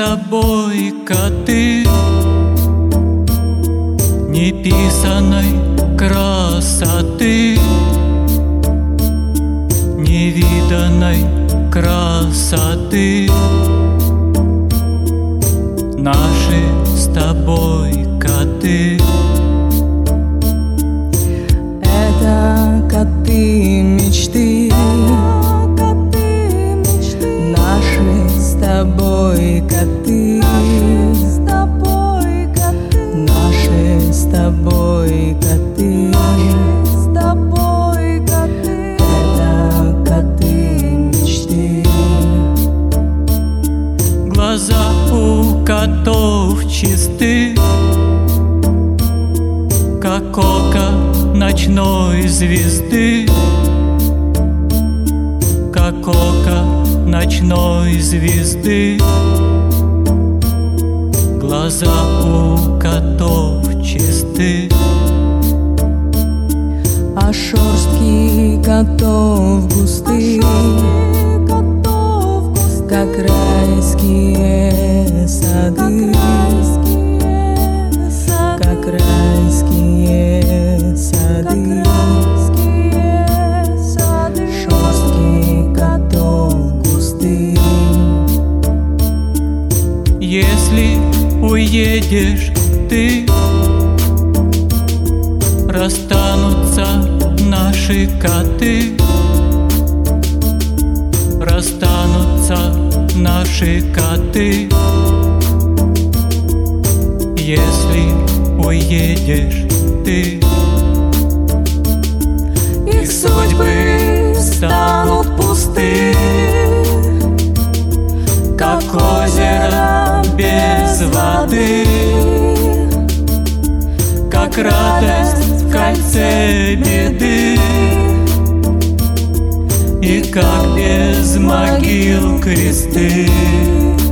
тобой коты неписаной красоты, невиданной красоты. Наши с тобой коты. Это коты мечты, наши с тобой коты, наши с тобой коты, это коты мечты. Глаза у котов чисты, как око ночной звезды, как око ночной звезды. Глаза у котов чисты. А шерстки котов густы, как райские сады, как райские сады. Шерстки котов густы. Если уедешь ты, расстанутся наши коты, расстанутся наши коты. Если уедешь ты, Их судьбы станут пусты, как озеро без воды, как радость в кольце беды, и как без могил кресты.